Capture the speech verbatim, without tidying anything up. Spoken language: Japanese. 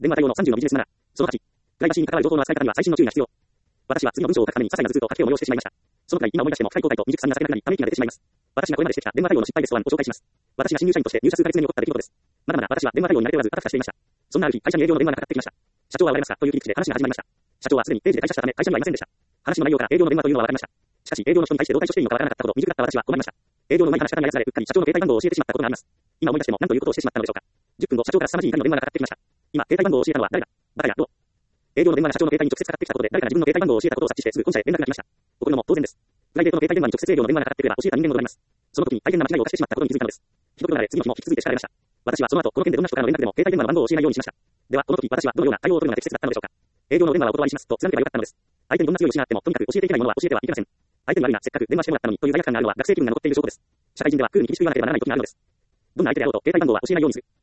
電話対応のさんじゅうのビジネスマナー。そのはち、プライバシーに関わる情報の扱い方には細心の注意が必要。私は次の文章を書くために些細な頭痛と吐き気を催してしまいました。そのくらい今思い出しても深い後悔と未熟さに情けなくなり、ため息が出てしまいます。私がこれまでしてきた電話対応の失敗ベストワンをご紹介します。私が新入社員として入社数ヶ月目に起こった出来事です。まだまだ私は電話対応に慣れておらず、あたふたしていました。そんなある日、会社に営業の電話がかかってきました。社長はおられますかという切り口で話が始まりました。社長はすでに定時で退社したため会社にはいませんでした。話の内容から営業の電話というのは分かりました。しかし営業の人に対してどう対処していいのかわからなかったほど未熟だった私は困りました。営業の上手い話し方に操られ、うっかり社長の携帯番号を教えてしまったことがあります。今思い出しても何ということをしてしまったのでしょうか。じゅっぷんご、社長から凄まじい怒りの電話がかかってきました。今、携帯番号を教えたのは誰だ。バカや、どう。営業の電話が社長の携帯に直接かかってきたことで、誰かが自分の携帯番号を教えたことを察知してすぐ本社へ連絡が来ました。怒るのも当然です。プライベートの携帯電話に直接営業の電話がかかってくれば教えた人間もございます。その時に大変な間違いを犯してしまったことに気づいたのです。一言なれ次の日も引き続いて叱られました。私はその後、この件でどんな人からの連絡でも携帯電話の番号を教えないようにしました。では、この時私はどのような対応を取るのが適切だったのでしょうか。営業の電話はお断りしますと貫けばよかったのです。相手にどんな強い意志があってもとにかく教えていけないものは教えてはいけません。相手に悪いな、せっかく電話してもらったのにという罪悪感があるのは学生気分が残っている証拠です。社会人では空に厳しく言わなければならない時があるのです。どんな相手であろうと携帯番号は教えないようにする。